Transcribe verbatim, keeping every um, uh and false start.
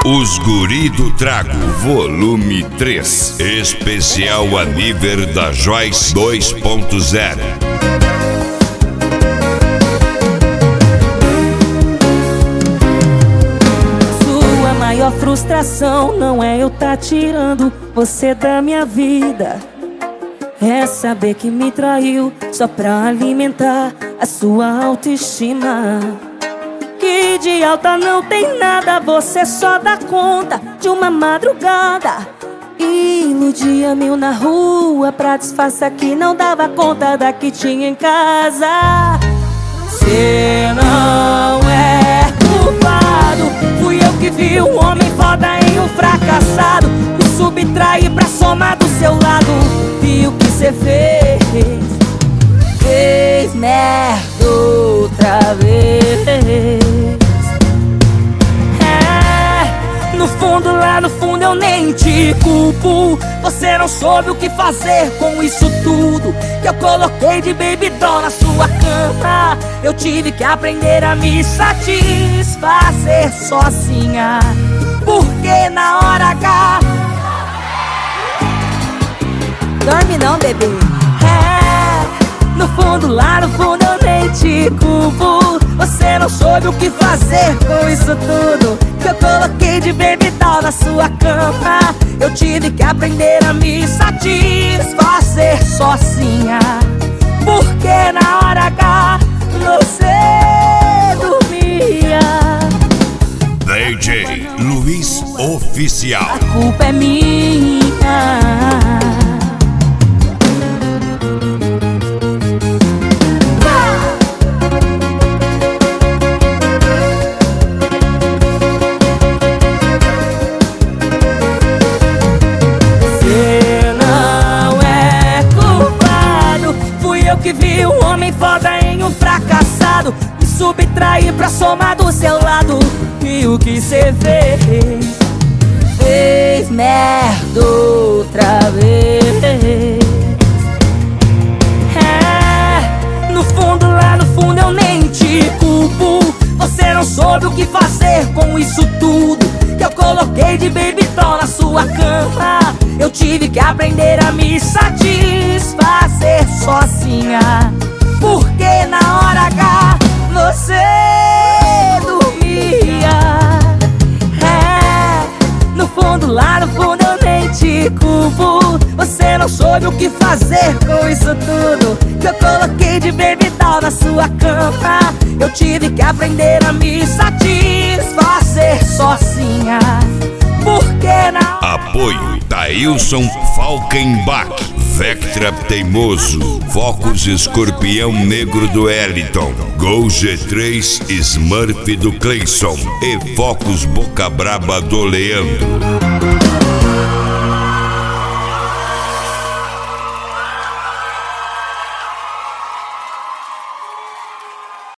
Os Guri do Trago, volume três, especial a nível da Joyce dois ponto zero. Sua maior frustração não é eu tá tirando você da minha vida, é saber que me traiu só pra alimentar a sua autoestima. Que de alta não tem nada, você só dá conta de uma madrugada. Iludia mil na rua pra disfarçar que não dava conta da que tinha em casa. Cê não é culpado, fui eu que vi um homem foda em um fracassado. Me subtraí pra somar do seu lado. Vi o que cê fez, fez merda outra vez. É, no fundo, lá no fundo eu nem te culpo. Você não soube o que fazer com isso tudo que eu coloquei de baby doll na sua cama. Eu tive que aprender a me satisfazer sozinha, porque na hora H... Dorme não, bebê. É, no fundo, lá no fundo eu nem te culpo. Você não soube o que fazer com isso tudo que eu coloquei de baby doll na sua cama. Eu tive que aprender a me satisfazer sozinha, porque na hora H você dormia. D J Luiz Oficial. A culpa é minha. Que vi um homem foda em um fracassado. Me subtraí pra somar do seu lado. E o que cê fez, fez merda outra vez. É, no fundo, lá no fundo eu nem te culpo. Você não soube o que fazer com isso tudo que eu coloquei de baby doll na sua cama. Eu tive que aprender a me satisfazer sozinha, porque na hora H você dormia. É, no fundo, lá no fundo eu nem te culpo. Você não soube o que fazer com isso tudo que eu coloquei de baby doll na sua cama. Eu tive que aprender a me satisfazer sozinha, porque na... Apoio Thailson Falkenbach, Vectra Teimoso, Focus Escorpião Negro do Eliton, Gol G três Smurf do Cleison e Focus Boca Braba do Leandro.